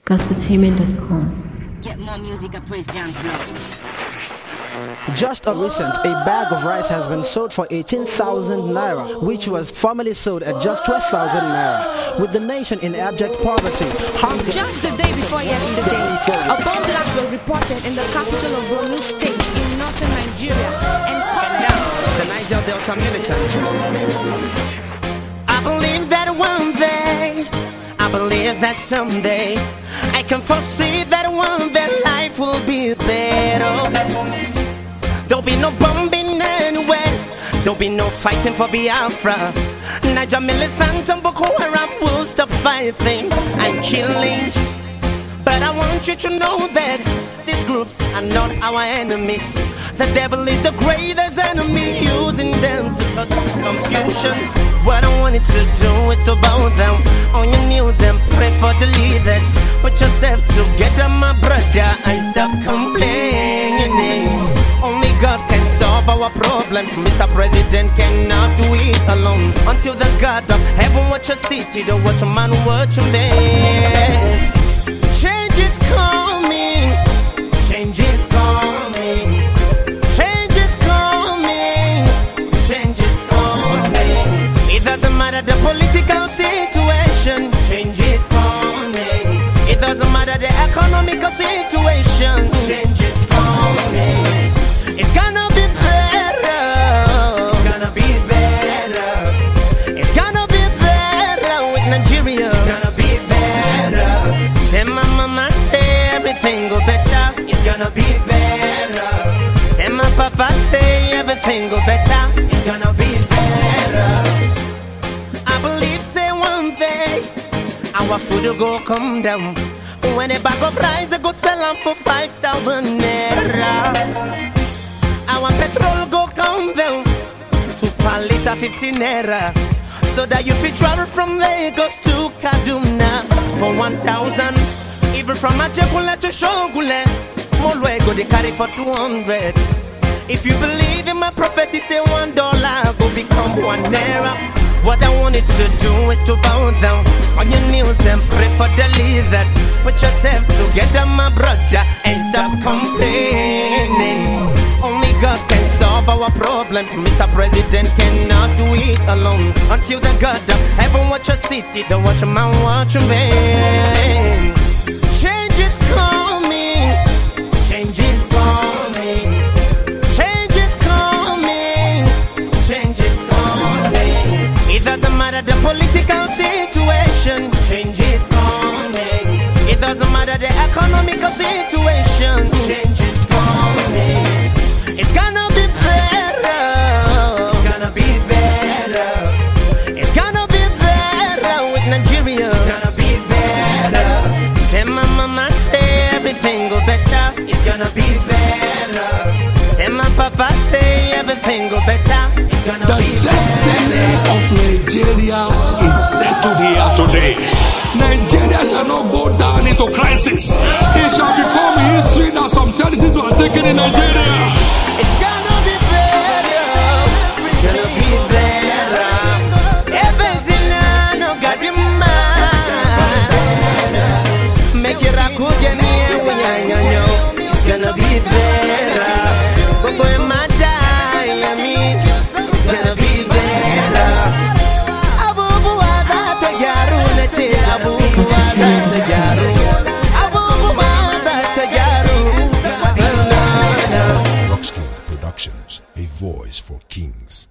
gospeltainment.com. Get more music at Praise Jams, bro. Just a recent, a bag of rice has been sold for 18,000 naira, which was formerly sold at just 12,000 naira. With the nation in abject poverty, hunger. Just the day before yesterday, a bomb blast was reported in the capital of Borno State in northern Nigeria, and now the Niger Delta militants. I believe that one day, I believe that someday, I can foresee that one day life will be better. There'll be no bombing anywhere, there'll be no fighting for Biafra. Niger militant and Boko Haram will stop fighting and killings. But I want you to know that these groups are not our enemies. The devil is the greatest enemy, using them to cause confusion. What I wanted to do is to bow down on your knees and pray for the leaders. Put yourself together, my brother, and stop complaining. Only God can solve our problems. Mr. President cannot do it alone. Until the God of heaven watch your city, the watch a man, watch a man. Change is coming. Change is coming. Change is coming. Change is coming. It doesn't matter the political situation. Change is coming. It doesn't matter the economical situation. Change is coming. It's gonna be better. It's gonna be better. It's gonna be better with Nigeria. It's gonna be better. Say my mama say everything go better. It's gonna be better. And my papa say everything go better. It's gonna be better. I believe say one day our food will go come down. When a bag of rice they go sell them for 5,000 naira. Our petrol go come down to per liter 15 naira. So that you fit travel from Lagos to Kaduna for 1,000. Even from Ajebule to Shogule, Molwego they carry for 200. If you believe in my prophecy, say $1 go become 1 naira. What I wanted to do is to bow down on your knees and pray for the leaders. Put yourself together, my brother, and stop complaining. Only God can solve our problems. Mr. President cannot do it alone. Until the God of heaven watch your city, the watch a man, watch a man. Change is coming. Change is coming. Change is coming. Change is coming. It doesn't matter the political situation. Change is coming. It doesn't matter the economical situation. Change is coming. It's gonna be better. It's gonna be better. It's gonna be better with Nigeria. It's gonna be better. Say my mama say everything go better. It's gonna be better. And my papa say everything go better. It's gonna the be destiny better. of Nigeria is settled here today. Nigeria shall not go down into crisis. It shall become history that some territories were taken in Nigeria. It's gonna be better. It's gonna be better. Everything no got in mind. Make it a cool It's gonna be better. Go boy, my Miami. It's gonna be better. Abu Buwaza Tagaru Neche. Abu Buwaza Tagaru. Abu Buwaza Tagaru. Productions, a voice for kings.